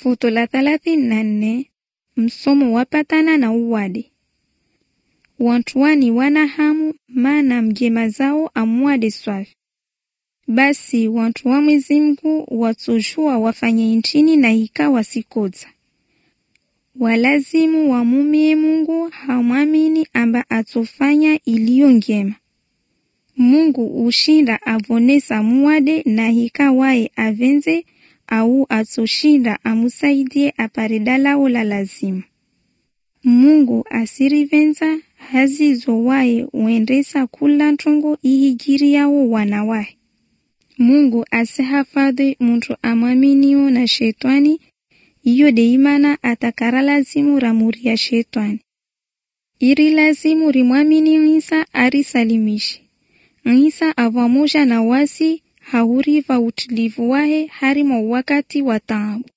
Futo la 34 msomo wapatana na uwade. Wantu wani wana hamu maana mjema zao amuade swafi. Basi wantu wa Mwenyezi Mungu watojua wafanye nchini na ikawa sikoza. Walazimu wamumie Mungu hamwamini amba atofanya iliyo njema. Mungu ushinda avonesa muade na hikawae avenze au atoshinda amusaidie aparedala ula lazima. Mungu asirivenza hazizo wae uendesa kula ntongo ihijiri yao wanawae. Mungu asihafadhi muntu amwaminio na shetani, iyo deimana atakara lazimu ramuri ya shetani. Iri lazimu rimwamini Isa arisalimishi. Isa avamoja na wasi hauriva utilivu wahe harimo wakati wa taabu.